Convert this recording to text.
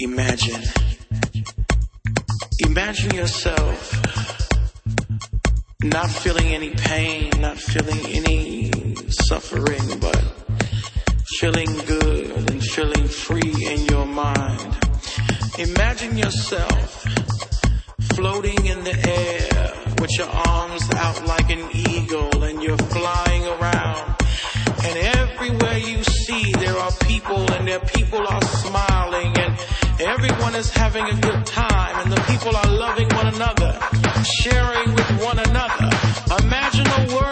Imagine. Imagine yourself not feeling any pain, not feeling any suffering, but feeling good and feeling free in your mind. Imagine yourself floating in the air with your arms out like an eagle, and you're flying around. And everywhere you see, there are people, and their people are smiling, and everyone is having a good time, and the people are loving one another, sharing with one another. Imagine a world